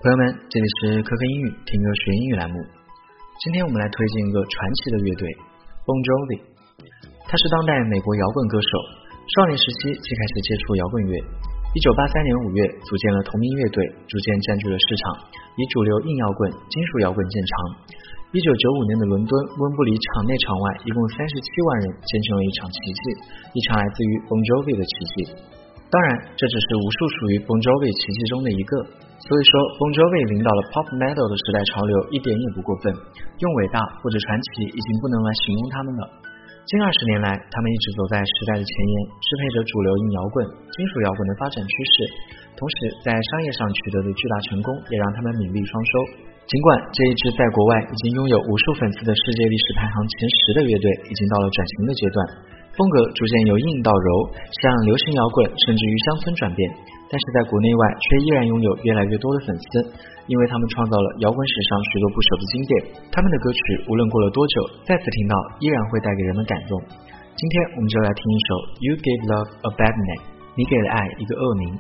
朋友们，这里是可可英语听歌学英语栏目。今天我们来推荐一个传奇的乐队 Bon Jovi。他是当代美国摇滚歌手，少年时期即开始接触摇滚乐。1983年5月组建了同名乐队，逐渐占据了市场，以主流硬摇滚、金属摇滚见长。1995年的伦敦温布里场内场外一共37万人见证了一场奇迹，一场来自于 Bon Jovi 的奇迹。当然，这只是无数属于 Bon Jovi 奇迹中的一个，所以说 Bon Jovi 领导了 Pop Metal 的时代潮流一点也不过分，用伟大或者传奇已经不能来形容他们了。近20年来，他们一直走在时代的前沿，支配着主流硬摇滚、金属摇滚的发展趋势，同时在商业上取得的巨大成功也让他们名利双收。尽管这一支在国外已经拥有无数粉丝的世界历史排行前10的乐队已经到了转型的阶段，风格逐渐由硬到柔，向流行摇滚甚至于乡村转变，但是在国内外却依然拥有越来越多的粉丝，因为他们创造了摇滚史上许多不朽的经典，他们的歌曲无论过了多久，再次听到依然会带给人们感动。今天我们就来听一首 You Gave Love a Bad Name， 你给了爱一个恶名。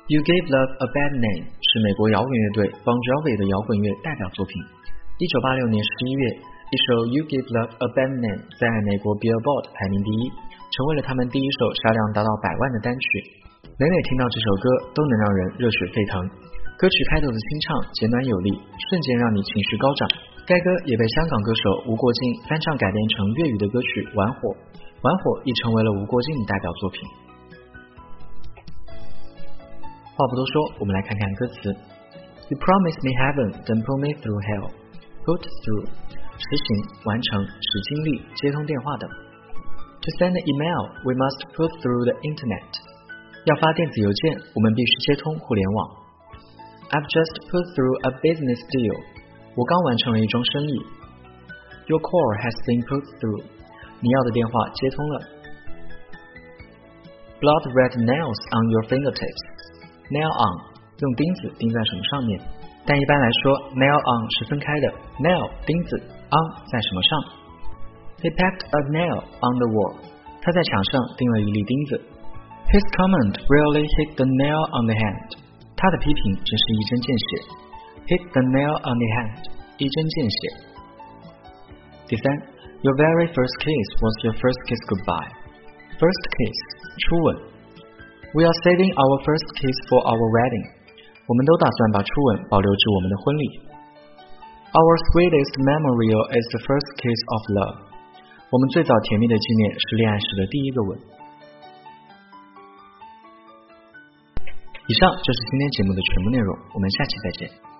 You Gave Love a Bad Name 是美国摇滚乐队 Bon Jovi 的摇滚乐代表作品。1986年11月，一首 You Gave Love a Bad Name 在美国 Billboard 排名第一，成为了他们第一首销量达到100万的单曲。每听到这首歌都能让人热血沸腾。歌曲开头的清唱简短有力，瞬间让你情绪高涨。该歌也被香港歌手吴国敬翻唱改编成粤语的歌曲《玩火》，玩火亦成为了吴国敬的代表作品。话不多说，我们来看看歌词。You promised me heaven, then put me through hell. Put through 实行、完成、使经历、接通电话等。To send an email, we must put through the internet. 要发电子邮件，我们必须接通互联网。I've just put through a business deal. 我刚完成了一桩生意。Your call has been put through. 你要的电话接通了。Blood red nails on your fingertips. Nail on 用钉子钉在什么上面，但一般来说 nail on 是分开的， nail 钉子 on 在什么上。He pegged a nail on the wall. 他在墙上钉了一粒钉子。His comment really hit the nail on the head. 他的批评真是一针见血。Hit the nail on the head. 一针见血。第三 Your very first kiss was your first kiss goodbye. First kiss 初吻。We are saving our first kiss for our wedding. 我们都打算把初吻保留至我们的婚礼。Our sweetest memorial is the first kiss of love. 我们最早甜蜜的纪念是恋爱时的第一个吻。以上就是今天节目的全部内容，我们下期再见。